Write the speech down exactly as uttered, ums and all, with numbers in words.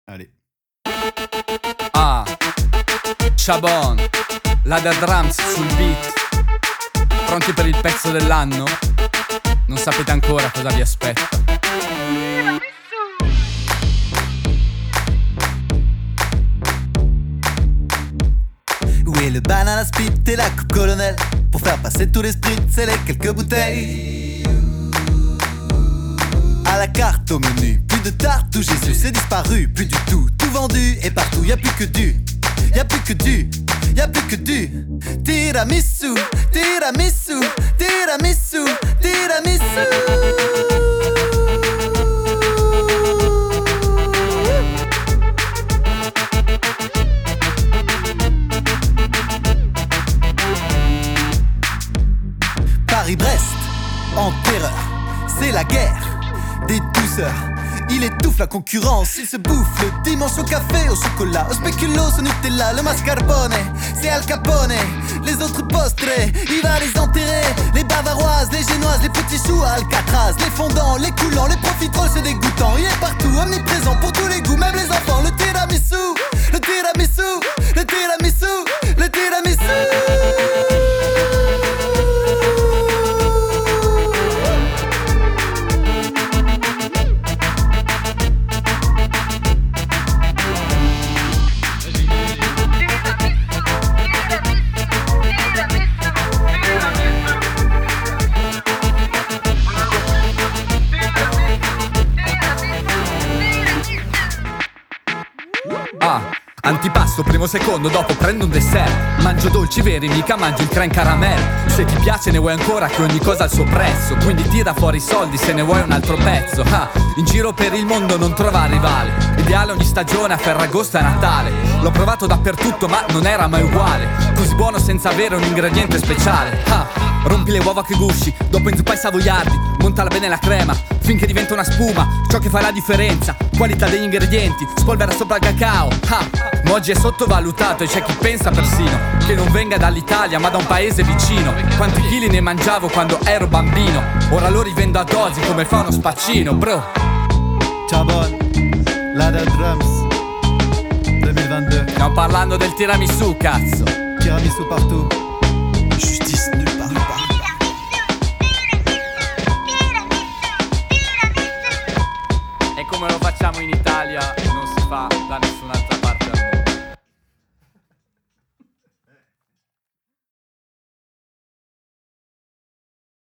Allez. Ah, Chabon, la da drums sul beat. Pronti per il pezzo dell'anno? Non sapete ancora cosa vi aspetta. Où est le banana split et la coupe colonel pour faire passer tous les spritz et les quelques bouteilles? À la carte au menu, plus de tarte où Jésus s'est disparu, plus du tout, tout vendu et partout y a plus que du, y a plus que du, y a plus que du tiramisu, tiramisu, tiramisu, tiramisu. Paris-Brest, en terreur, c'est la guerre des douceurs. Il étouffe la concurrence, il se bouffe le dimanche au café, au chocolat, au spéculoos, au Nutella, le mascarpone, c'est Al Capone. Les autres postres, il va les enterrer. Les bavaroises, les génoises, les petits choux à Alcatraz, les fondants, les coulants, les profiteroles, c'est dégoûtant. Il est partout, omniprésent pour tous les goûts, même les enfants. Le tiramisu, le tiramisu, le tiramisu, le tiramisu. Ah, antipasto, primo secondo, dopo prendo un dessert. Mangio dolci veri, mica mangio il crème caramel. Se ti piace ne vuoi ancora, che ogni cosa ha il suo prezzo. Quindi tira fuori i soldi se ne vuoi un altro pezzo. Ah, in giro per il mondo non trova rivale. Ideale ogni stagione, a Ferragosto e Natale. L'ho provato dappertutto ma non era mai uguale. Così buono senza avere un ingrediente speciale. Ah, rompi le uova che gusci, dopo inzuppa i savoiardi. Montala bene la crema, finché diventa una spuma. Ciò che fa la differenza, qualità degli ingredienti. Spolvera sopra il cacao. Ah, ma oggi è sottovalutato e c'è chi pensa persino che non venga dall'Italia ma da un paese vicino. Quanti chili ne mangiavo quando ero bambino, ora lo rivendo a dosi come fa uno spaccino, bro. Chabon, la da drums duemilaventidue. Stiamo parlando del tiramisù, cazzo. Tiramisu partout. Justice nulle part. E come lo facciamo in Italia non si fa da nessuno.